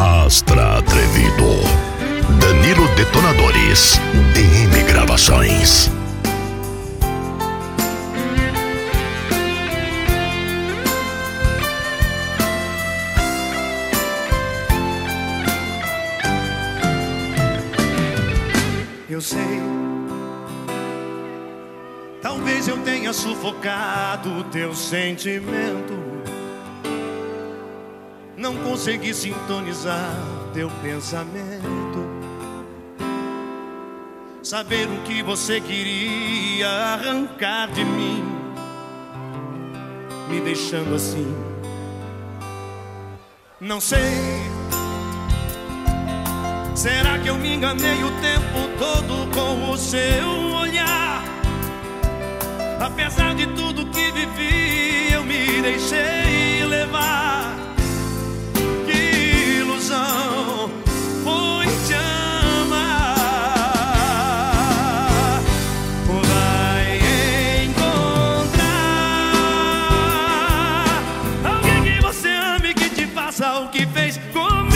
Astra Atrevido, Danilo Detonadores, DM Gravações. Eu sei, talvez eu tenha sufocado o teu sentimento, não consegui sintonizar teu pensamento, saber o que você queria arrancar de mim, me deixando assim. Não sei, será que eu me enganei o tempo todo com o seu olhar? Apesar de tudo que vivi, eu me deixei levar. Que ilusão foi te amar. Vai encontrar alguém que você ame e que te faça o que fez comigo.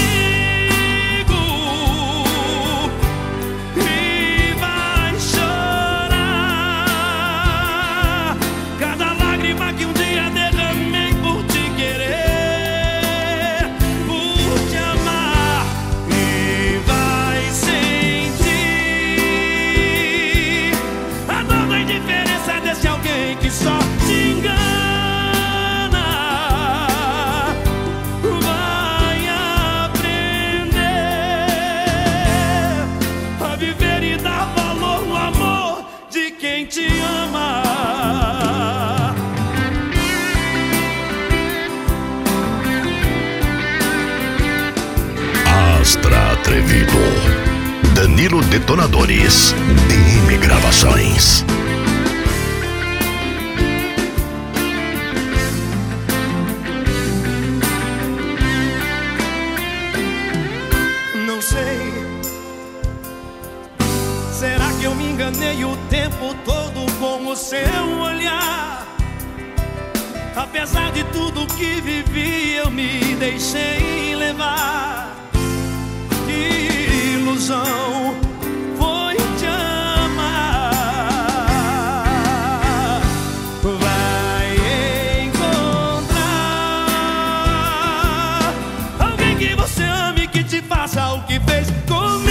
Que só te engana, vai aprender a viver e dar valor no amor de quem te ama. Astra Atrevido, Danilo Detonadores, DM Gravações. Não sei, será que eu me enganei o tempo todo com o seu olhar? Apesar de tudo que vivi, eu me deixei levar. Que ilusão foi te amar. Vai encontrar alguém que você ame e que te faça o que fez comigo,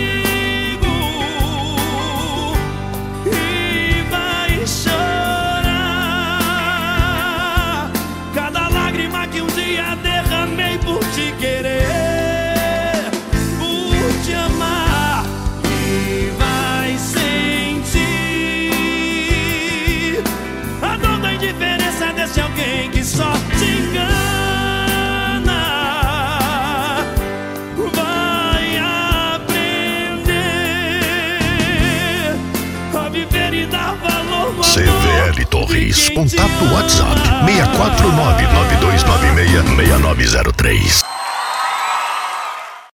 e vai chorar cada lágrima que um dia derramei por te querer, por te amar, e vai sentir a dor da indiferença desse alguém que só te engana. CVL Torres, contato WhatsApp 64992966903.